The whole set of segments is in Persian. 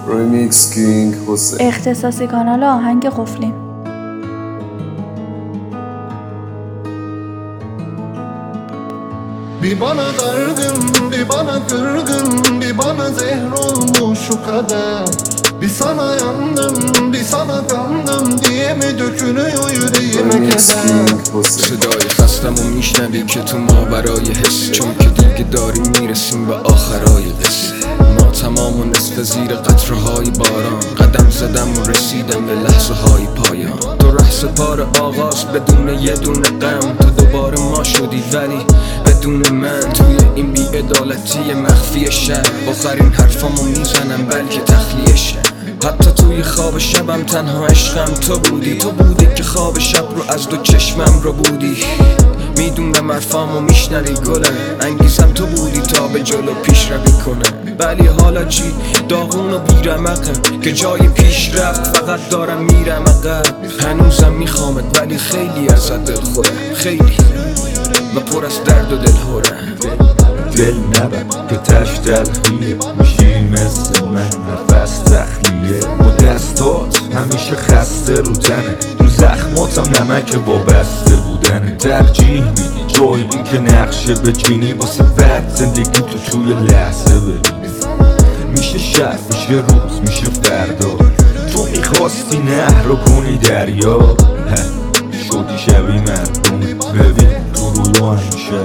ریمیکس کینگ حسین. اختصاصی کانال آهنگ قفلی. Bir bana dargın, bir bana kırgın, bir bana zehr olmuş şu kader. Bir sana yandım, bir sana kandım diye mi dökülüyor yüreğime keder. صدای خستم و میشنوی که تو ما برای حس، چون که دیگه داریم میرسیم به آخرای قصه. ما تمام و نصف زیر قطره‌های باران قدم زدم و رسیدم به لحظه های پایان. تو ره سپار آغاز بدون یه دونه غم، تو دوباره ما شدی ولی بدون من. توی این بی‌عدالتی مخفی شهر آخرین حرفامو میزنم بلکه تخلیه شهر. حتی توی خواب شبم تنها عشقم تو بودی، تو بودی که خواب شب رو از دو چشمم رو بودی. میدونم حرفامو میشنوی گلم، انگیزم تو بودی تا به جلو پیش روی کنم. ولی حالا چی؟ داغون و بیرمقم که جای پیش رفت فقط دارم میرم عقب. هنوزم میخوامت ولی خیلی ازت دلخورم، خیلی و پر از درد و دلهورم. دل نبر که تش تلخیه، میشی مثل من نفس تخلیه. با دستات همیشه خسته رو تنه، رو زخماتم نمک با بسته بودنه. ترجیح میدی جایی که نقشه بچینی واسه بعد زندگی تو توی لحظه ببینی. میشه شب، میشه روز، میشه فردا. تو میخواستی نهر رو کنی دریا، شدی شبیه مردم. ببین تو رویا همیشه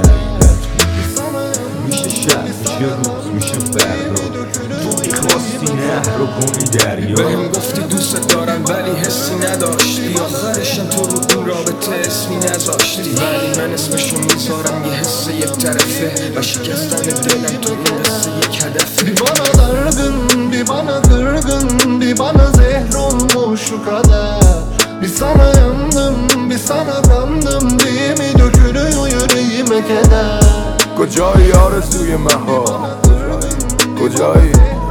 میشه شب، میشه روز، میشه فردا. تو میخواستی نهر رو کنی دریا. بهم گفتی دوست دارم ولی حسی نداشتی، آخرشم تو رو این رابطه اسمی نذاشتی. ولی من اسمشو میذارم یه حس یک طرفه و شکستن دلم تو این قصه یک هدفه. Bir bana dargın, bir bana kırgın, bir bana zehr olmuş şu kader. Bir sana yandım, bir sana kandım diye mi dökülüyor yüreğime keder. کجایی آرزوی مها، کجایی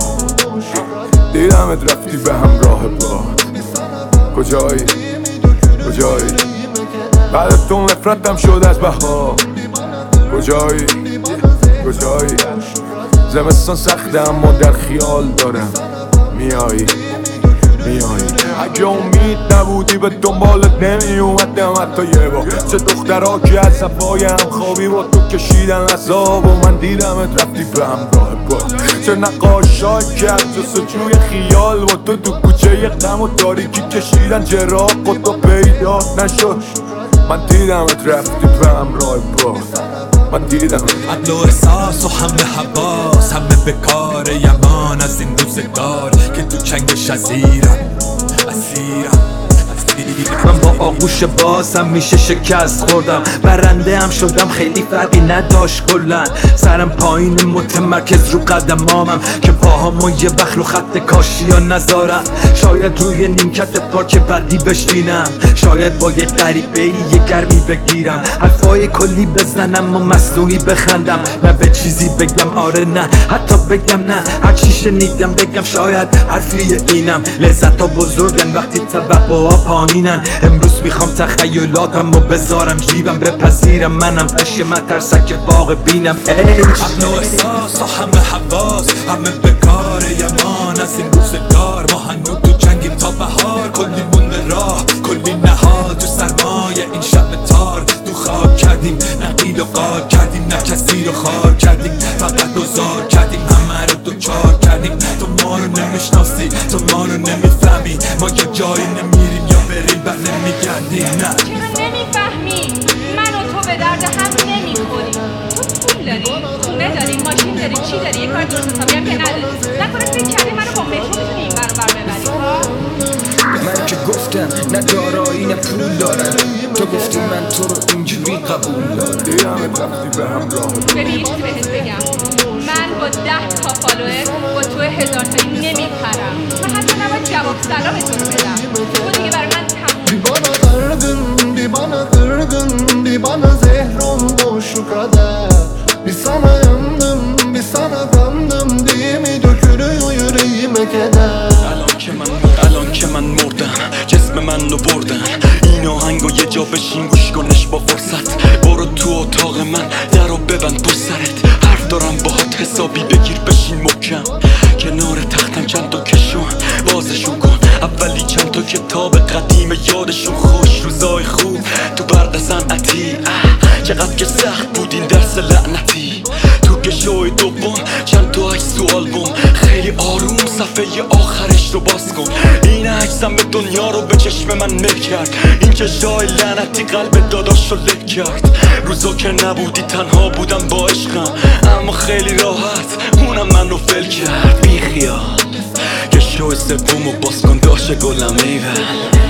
دیدمت رفتی به همراه باد. کجایی کجایی بعد تو نفرتم شد از بها. کجایی کجایی زمستان سخته اما در خیال دارم میایی میایی. اگه امید نبودی به دنبالت نمی اومدم حتی یه بار. چه دخترها که از صفای هم خوابی با تو کشیدن عذاب و من دیدمت رفتی به همراه باد. چه نقاشایی که از جستجوی خیال با تو کوچه غم و تاریکی کشیدن چراغ و تو پیدا نشد. من دیدمت رفتی به همراه باد، من دیدم. عقل و احساس و همه حواس همه به کار یمان از این روزگار که تو چنگش اسیرم. من با آغوش بازم میشه شکست خوردم، برنده هم شدم خیلی فرقی نداشت کلن. سرم پایین متمرکز رو قدمامم که پاهامو یه وقت رو خط کاشی یا نذارم. شاید روی نیمکت پارک بعدی بشینم، شاید با یه غریبه یه گرمی بگیرم. حرفای کلی بزنم و مصنوعی بخندم، نه به چیزی بگم آره نه حتی بگم نه. هر چی شنیدم بگم شاید حرفی اینم. لذت ها بزرگن وقتی توقعها پایینن. امروز میخوام تخیلاتم رو بذارم جیبم، بپذیرم منم عشق من ترسک باغ بینم. عقل و احساس و همه حواس همه به کار یمان از این روزگار. ما هنوز تو جنگیم تا بهار، کلی مونده راه کلی نهاد تو سرمایه این شب تار. تو خواب کردیم نقید و قار کردیم، نه کسی رو خار کردیم فقط دوزار کردیم. همه رو دوچار کردیم، تو ما رو نمیشناسی تو ما رو نمیفهمی. ما یه جایی نمیریم یا بریم بر نمیگردیم. نه چرا نمیفهمی؟ من و تو به درد هم نمیخوریم. تو پول داری، خونه داری، ماشین داری، چی داری؟ یه کار درست حسابی هم که نداری. نکنه فکر کردی منو با مترو میتونی این ور بر ببری؟ من که گفتم نه دارایی نه پول دارم، تو گفتی من تو رو اینجوری قبول دارم. دیدمت رفتی به همراه باد. ببین یه چیزی بهت بگم، من با 10 تا فالوور با تو 1000 تایی نمیپرم. من حتی نباید جواب سلام تو رو بدم، تو دیگه برای من تموم. Bir bana dargın, bir bana kırgın, bir bana zehr olmuş şu kader. Bir sana yandım, bir sana kandım diye mi dökülüyor yüreğime keder. الان که من مردم جسم من رو بردن. این آهنگو یه جا بشین گوش کنش با فرصت. برو تو اتاق من در رو ببند پر سرت. حرف دارم باهات حسابی بگیر بشین محکم کنار تختم نمیخوایم چند تا کشون بازشون کن اولی چند تا کتاب قدیم یادشون خوش روزای خوب تو برق صنعتی چقدر که سخت بود این درس لعنتی تو گشوی دوم چند تا عکس و آلبوم خیلی آروم صفحه آخرش رو باز کن این عکسم به دنیا رو به چشم من مل کرد این که جای لعنتی قلب داداش رو لک کرد روزا که نبودی تنها بودم با عشقم اما خیلی راحت اونم منو فل کرد بی خیال گشوی سوم و باز کن داشت گلم ایول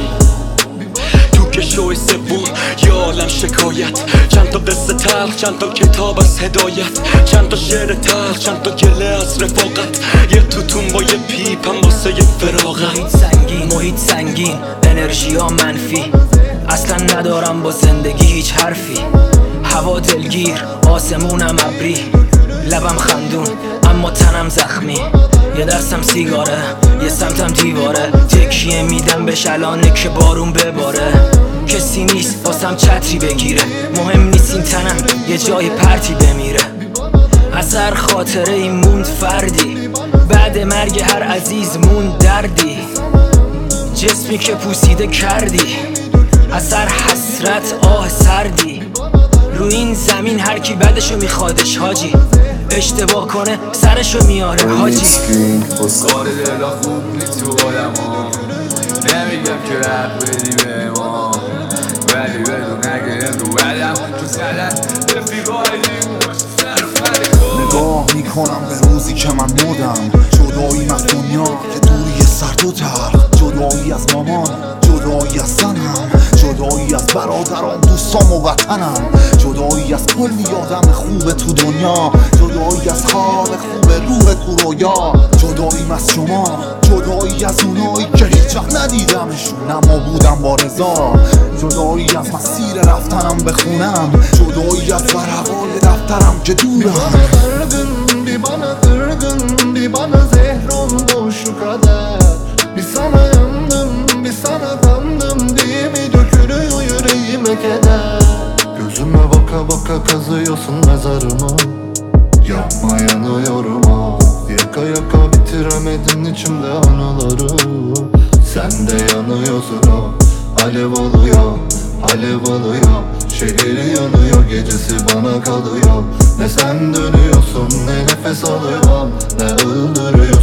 که شوی سوم یا عالم شکایت چند تا قصه تلخ چند تا کتاب از هدایت چند تا شعر تلخ چند تا گله از رفاقت یه توتون با یه پیپ هم واسه یه فراغت محیط سنگین انرژی ها منفی اصلا ندارم با زندگی هیچ حرفی هوا دلگیر آسمونم ابری لبم خندون اما تنم زخمی یه دستم سیگاره یه سمتم دیواره تکیه میدم به شلانه که بارون بباره کسی نیست واسم چتری بگیره مهم نیست این تنم یه جای پرتی بمیره از هر خاطره این موند فردی بعد مرگ هر عزیز موند دردی جسمی که پوسیده کردی از هر حسرت آه سردی رو این زمین هر کی بدشو میخوادش حاجی اشتباه کنه سرشو میاره حاجی کار دلا خوب نیست تو آدم ها نمیگم که رب بدی به ما ولی بدون اگه رو بدم تو زدن رفیقای نگاه میکنم به روزی که من مردم جداییم از دنیا که دوری سرد و تلخ جدایی از مامان جدایی از زنم جدایی از برادران دوستام و وطنم جدایی از کلی آدم خوب تو دنیا جدایی از خواب خوب روح تو رویا جداییم از شما جدایی از اونایی که هیچ وقت ندیدمشون اما بودم با رضا جدایی از مسیر رفتنم به خونم جدایی از ورقای دفترم که دورم Bir bana kırgın, bir bana zehrumdu şu kadar Bir sana yandım, bir sana kandım Diye mi dökülüyor yüreğime keder Gözüme baka baka kazıyorsun mezarımı Yapma yanıyorum ha Yaka yaka bitiremedim içimde anıları Sen de yanıyorsun ha Alev oluyor, alev oluyor Şehir yanıyor gecesi bana kalıyor Ne sen dönüyorsun ne nefes alıyorum Ne öldürüyorsun